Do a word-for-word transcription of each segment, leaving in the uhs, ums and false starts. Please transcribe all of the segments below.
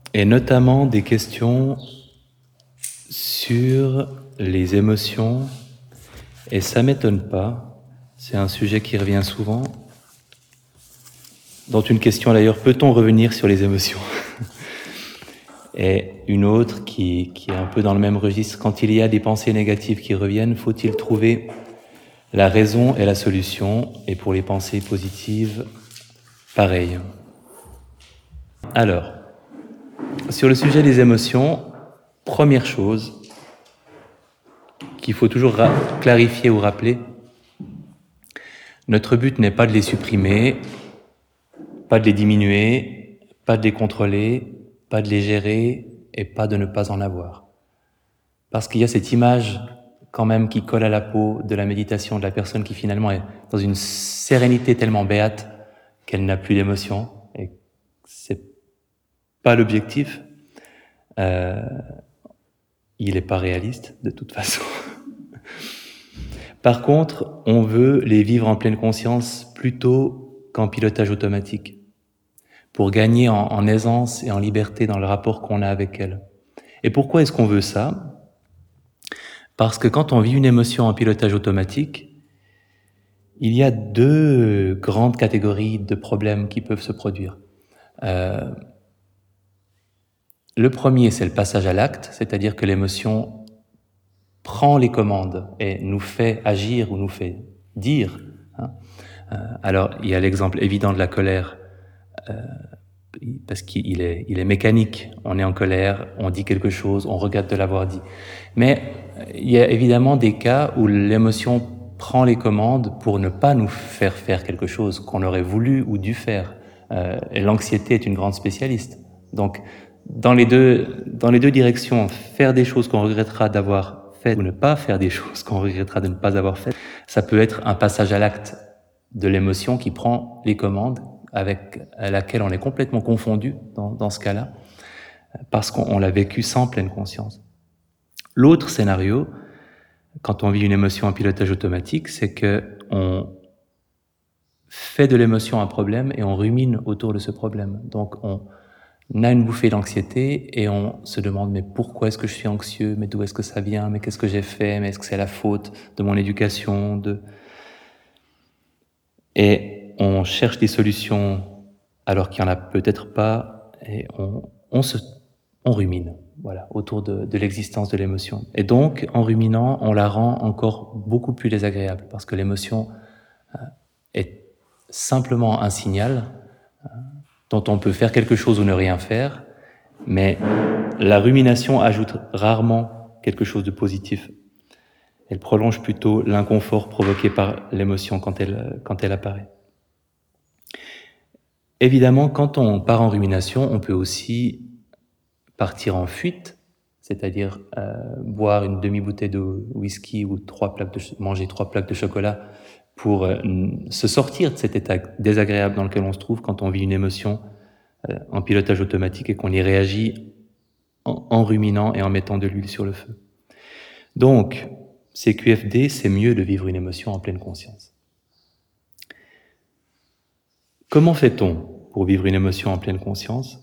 et notamment des questions sur les émotions, et ça m'étonne pas, c'est un sujet qui revient souvent, dont une question d'ailleurs, peut-on revenir sur les émotions? Et une autre qui, qui est un peu dans le même registre, quand il y a des pensées négatives qui reviennent, faut-il trouver la raison et la solution? Et pour les pensées positives, pareil. Alors, sur le sujet des émotions, première chose qu'il faut toujours ra- clarifier ou rappeler, notre but n'est pas de les supprimer, pas de les diminuer, pas de les contrôler, pas de les gérer et pas de ne pas en avoir. Parce qu'il y a cette image quand même qui colle à la peau de la méditation, de la personne qui finalement est dans une sérénité tellement béate qu'elle n'a plus d'émotion, et c'est pas l'objectif. Euh, il n'est pas réaliste de toute façon. Par contre, on veut les vivre en pleine conscience plutôt qu'en pilotage automatique, pour gagner en, en aisance et en liberté dans le rapport qu'on a avec elles. Et pourquoi est-ce qu'on veut ça? Parce que quand on vit une émotion en pilotage automatique, il y a deux grandes catégories de problèmes qui peuvent se produire. Euh, le premier, c'est le passage à l'acte, c'est-à-dire que l'émotion prend les commandes et nous fait agir ou nous fait dire. Hein. Euh, alors, il y a l'exemple évident de la colère, euh, parce qu'il est, il est mécanique. On est en colère, on dit quelque chose, on regrette de l'avoir dit. Mais il y a évidemment des cas où l'émotion prend les commandes pour ne pas nous faire faire quelque chose qu'on aurait voulu ou dû faire. Euh, et l'anxiété est une grande spécialiste. Donc, dans les deux, dans les deux directions, faire des choses qu'on regrettera d'avoir faites ou ne pas faire des choses qu'on regrettera de ne pas avoir faites, ça peut être un passage à l'acte de l'émotion qui prend les commandes, avec à laquelle on est complètement confondu dans, dans ce cas-là, parce qu'on l'a vécu sans pleine conscience. L'autre scénario, quand on vit une émotion en pilotage automatique, c'est que on fait de l'émotion un problème et on rumine autour de ce problème. Donc on a une bouffée d'anxiété et on se demande mais pourquoi est-ce que je suis anxieux? Mais d'où est-ce que ça vient? Mais qu'est-ce que j'ai fait? Mais est-ce que c'est la faute de mon éducation? De... Et on cherche des solutions alors qu'il n'y en a peut-être pas, et on, on, se, on rumine voilà, autour de, de l'existence de l'émotion. Et donc, en ruminant, on la rend encore beaucoup plus désagréable, parce que l'émotion euh, est simplement un signal euh, dont on peut faire quelque chose ou ne rien faire, mais la rumination ajoute rarement quelque chose de positif. Elle prolonge plutôt l'inconfort provoqué par l'émotion quand elle, quand elle apparaît. Évidemment, quand on part en rumination, on peut aussi partir en fuite, c'est-à-dire euh, boire une demi-bouteille de whisky ou trois plaques de, manger trois plaques de chocolat pour euh, se sortir de cet état désagréable dans lequel on se trouve quand on vit une émotion euh, en pilotage automatique et qu'on y réagit en, en ruminant et en mettant de l'huile sur le feu. Donc, C Q F D, c'est mieux de vivre une émotion en pleine conscience. Comment fait-on pour vivre une émotion en pleine conscience?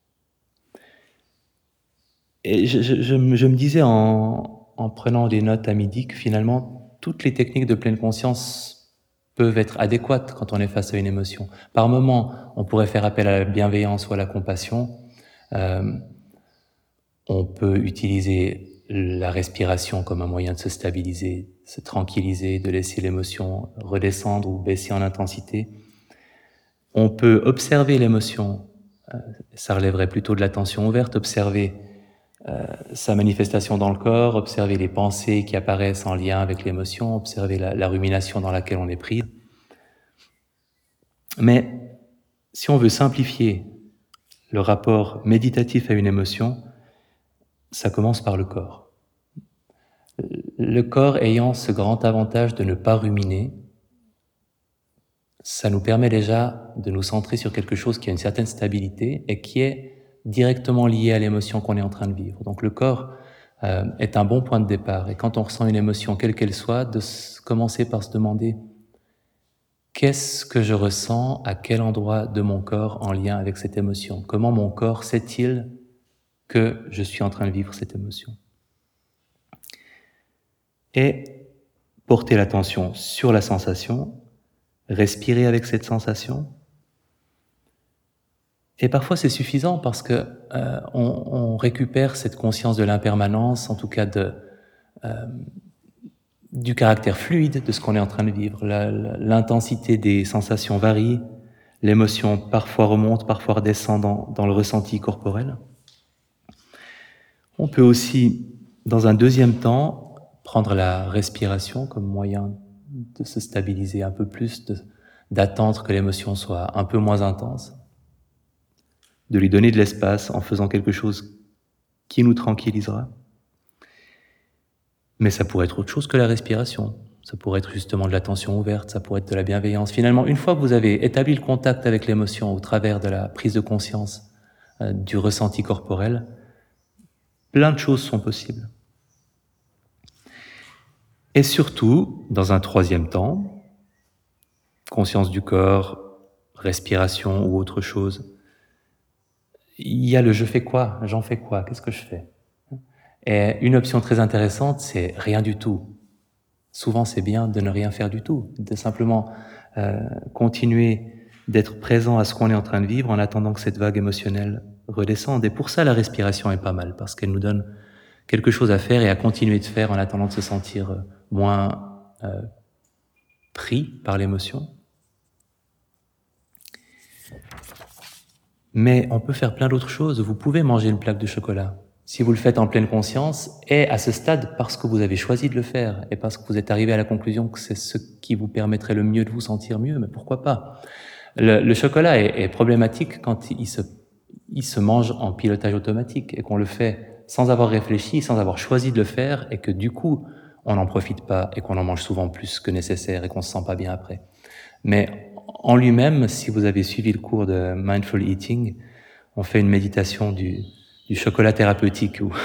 Et je, je, je, me, je me disais en, en prenant des notes à midi que finalement, toutes les techniques de pleine conscience peuvent être adéquates quand on est face à une émotion. Par moment, on pourrait faire appel à la bienveillance ou à la compassion. Euh, on peut utiliser la respiration comme un moyen de se stabiliser, se tranquilliser, de laisser l'émotion redescendre ou baisser en intensité. On peut observer l'émotion, euh, ça relèverait plutôt de l'attention ouverte, observer euh, sa manifestation dans le corps, observer les pensées qui apparaissent en lien avec l'émotion, observer la, la rumination dans laquelle on est pris. Mais si on veut simplifier le rapport méditatif à une émotion, ça commence par le corps. Le corps ayant ce grand avantage de ne pas ruminer, ça nous permet déjà de nous centrer sur quelque chose qui a une certaine stabilité et qui est directement lié à l'émotion qu'on est en train de vivre. Donc le corps euh, est un bon point de départ. Et quand on ressent une émotion, quelle qu'elle soit, de commencer par se demander qu'est-ce que je ressens à quel endroit de mon corps en lien avec cette émotion? Comment mon corps sait-il que je suis en train de vivre cette émotion. Et porter l'attention sur la sensation, respirer avec cette sensation. Et parfois c'est suffisant parce que euh, on, on récupère cette conscience de l'impermanence, en tout cas de, euh, du caractère fluide de ce qu'on est en train de vivre. La, la, l'intensité des sensations varie, l'émotion parfois remonte, parfois redescend dans, dans le ressenti corporel. On peut aussi, dans un deuxième temps, prendre la respiration comme moyen de se stabiliser un peu plus, de, d'attendre que l'émotion soit un peu moins intense, de lui donner de l'espace en faisant quelque chose qui nous tranquillisera. Mais ça pourrait être autre chose que la respiration. Ça pourrait être justement de l'attention ouverte, ça pourrait être de la bienveillance. Finalement, une fois que vous avez établi le contact avec l'émotion au travers de la prise de conscience euh, du ressenti corporel, plein de choses sont possibles. Et surtout, dans un troisième temps, conscience du corps, respiration ou autre chose, il y a le « je fais quoi »,« j'en fais quoi »,« qu'est-ce que je fais ?» Et une option très intéressante, c'est rien du tout. Souvent, c'est bien de ne rien faire du tout, de simplement euh, continuer d'être présent à ce qu'on est en train de vivre en attendant que cette vague émotionnelle redescende. Et pour ça, la respiration est pas mal, parce qu'elle nous donne quelque chose à faire et à continuer de faire en attendant de se sentir moins euh, pris par l'émotion. Mais on peut faire plein d'autres choses. Vous pouvez manger une plaque de chocolat, si vous le faites en pleine conscience, et à ce stade, parce que vous avez choisi de le faire, et parce que vous êtes arrivé à la conclusion que c'est ce qui vous permettrait le mieux de vous sentir mieux, mais pourquoi pas? Le, le chocolat est, est problématique quand il se, il se mange en pilotage automatique, et qu'on le fait sans avoir réfléchi, sans avoir choisi de le faire, et que du coup, on n'en profite pas, et qu'on en mange souvent plus que nécessaire, et qu'on se sent pas bien après. Mais en lui-même, si vous avez suivi le cours de Mindful Eating, on fait une méditation du, du chocolat thérapeutique où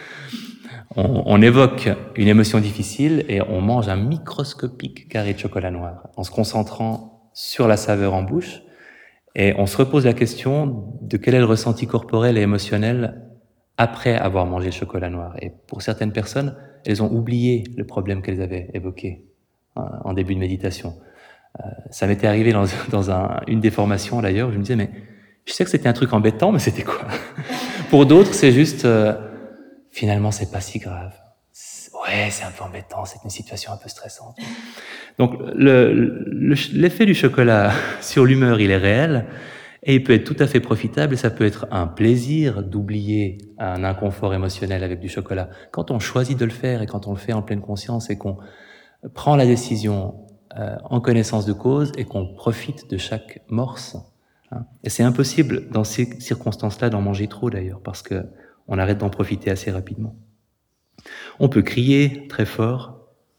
on, on évoque une émotion difficile et on mange un microscopique carré de chocolat noir en se concentrant sur la saveur en bouche, et on se repose la question de quel est le ressenti corporel et émotionnel après avoir mangé le chocolat noir. Et pour certaines personnes, elles ont oublié le problème qu'elles avaient évoqué en début de méditation. Euh, ça m'était arrivé dans, dans un, une des formations d'ailleurs, où je me disais, mais je sais que c'était un truc embêtant, mais c'était quoi? Pour d'autres, c'est juste, euh, finalement, c'est pas si grave. C'est, ouais, c'est un peu embêtant, c'est une situation un peu stressante. Donc, le, le, l'effet du chocolat sur l'humeur, il est réel, et il peut être tout à fait profitable, et ça peut être un plaisir d'oublier un inconfort émotionnel avec du chocolat. Quand on choisit de le faire, et quand on le fait en pleine conscience, et qu'on prend la décision Euh, en connaissance de cause et qu'on profite de chaque morse. Hein. Et c'est impossible dans ces circonstances-là d'en manger trop d'ailleurs, parce que on arrête d'en profiter assez rapidement. On peut crier très fort.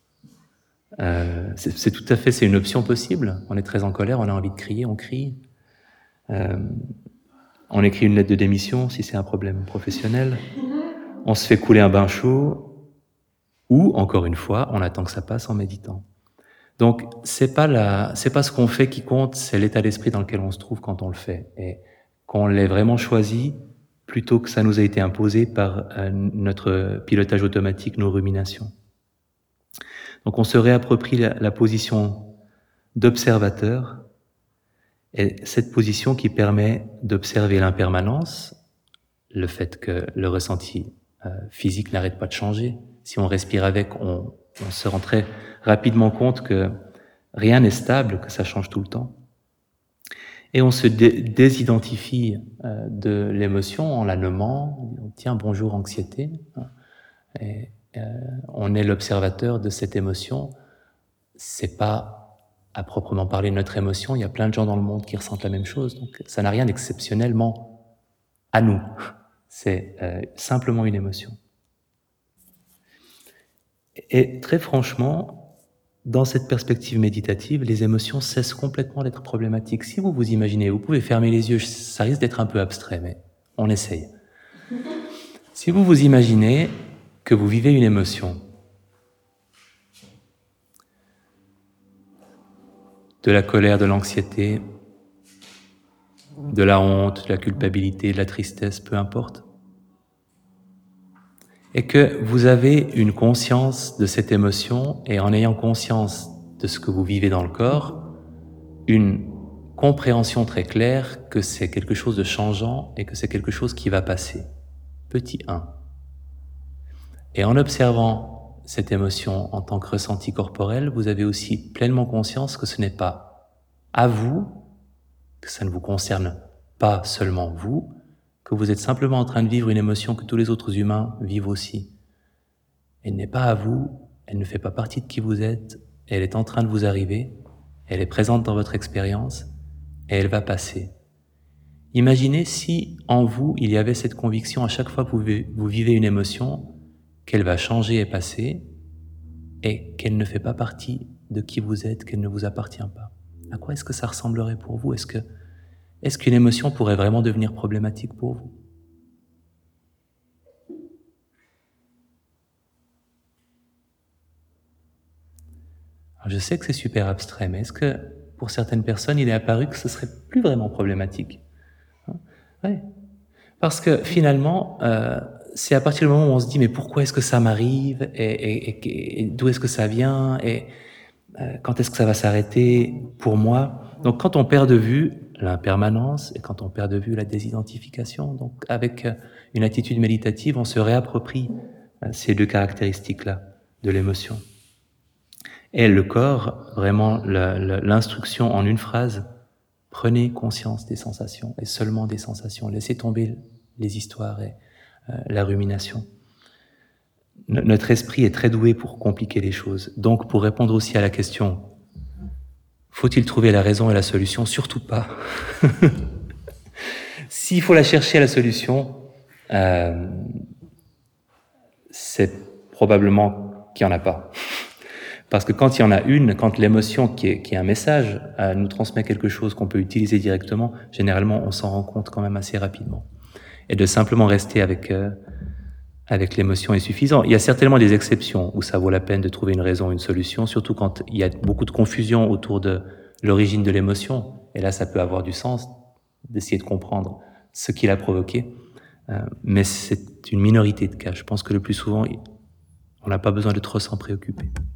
Euh, c'est, c'est tout à fait, c'est une option possible. On est très en colère, on a envie de crier, on crie. Euh, on écrit une lettre de démission si c'est un problème professionnel. On se fait couler un bain chaud. Ou, encore une fois, on attend que ça passe en méditant. Donc, c'est pas la, c'est pas ce qu'on fait qui compte, c'est l'état d'esprit dans lequel on se trouve quand on le fait. Et qu'on l'ait vraiment choisi, plutôt que ça nous a été imposé par euh, notre pilotage automatique, nos ruminations. Donc, on se réapproprie la, la position d'observateur, et cette position qui permet d'observer l'impermanence, le fait que le ressenti euh, physique n'arrête pas de changer. Si on respire avec, on, on se rend très rapidement compte que rien n'est stable, que ça change tout le temps. Et on se dé- désidentifie euh, de l'émotion en la nommant. Tiens, bonjour anxiété. Et euh, on est l'observateur de cette émotion. C'est pas à proprement parler notre émotion. Il y a plein de gens dans le monde qui ressentent la même chose. Donc ça n'a rien d'exceptionnellement à nous. C'est euh, simplement une émotion. Et très franchement, dans cette perspective méditative, les émotions cessent complètement d'être problématiques. Si vous vous imaginez, vous pouvez fermer les yeux, ça risque d'être un peu abstrait, mais on essaye. Si vous vous imaginez que vous vivez une émotion, de la colère, de l'anxiété, de la honte, de la culpabilité, de la tristesse, peu importe, et que vous avez une conscience de cette émotion, et en ayant conscience de ce que vous vivez dans le corps, une compréhension très claire que c'est quelque chose de changeant et que c'est quelque chose qui va passer. Petit un. Et en observant cette émotion en tant que ressenti corporel, vous avez aussi pleinement conscience que ce n'est pas à vous, que ça ne vous concerne pas seulement vous, que vous êtes simplement en train de vivre une émotion que tous les autres humains vivent aussi. Elle n'est pas à vous, elle ne fait pas partie de qui vous êtes, elle est en train de vous arriver, elle est présente dans votre expérience, et elle va passer. Imaginez si, en vous, il y avait cette conviction à chaque fois que vous, vous vivez une émotion, qu'elle va changer et passer, et qu'elle ne fait pas partie de qui vous êtes, qu'elle ne vous appartient pas. À quoi est-ce que ça ressemblerait pour vous? Est-ce que, est-ce qu'une émotion pourrait vraiment devenir problématique pour vous? Alors je sais que c'est super abstrait, mais est-ce que pour certaines personnes, il est apparu que ce serait plus vraiment problématique? Hein? Ouais. Parce que finalement, euh, c'est à partir du moment où on se dit mais pourquoi est-ce que ça m'arrive, et, et, et, et d'où est-ce que ça vient, et euh, quand est-ce que ça va s'arrêter pour moi? Donc quand on perd de vue l'impermanence et quand on perd de vue la désidentification, donc avec une attitude méditative, on se réapproprie ces deux caractéristiques-là de l'émotion. Et le corps, vraiment l'instruction en une phrase, prenez conscience des sensations, et seulement des sensations, laissez tomber les histoires et euh, la rumination. Notre esprit est très doué pour compliquer les choses. Donc, pour répondre aussi à la question, faut-il trouver la raison et la solution? Surtout pas. S'il faut la chercher, la solution, euh, c'est probablement qu'il n'y en a pas. Parce que quand il y en a une, quand l'émotion qui est, qui est un message euh, nous transmet quelque chose qu'on peut utiliser directement, généralement on s'en rend compte quand même assez rapidement. Et de simplement rester avec, euh, avec l'émotion est suffisant. Il y a certainement des exceptions où ça vaut la peine de trouver une raison, une solution, surtout quand il y a beaucoup de confusion autour de l'origine de l'émotion. Et là, ça peut avoir du sens d'essayer de comprendre ce qui l'a provoqué. Euh, mais c'est une minorité de cas. Je pense que le plus souvent, on n'a pas besoin de trop s'en préoccuper.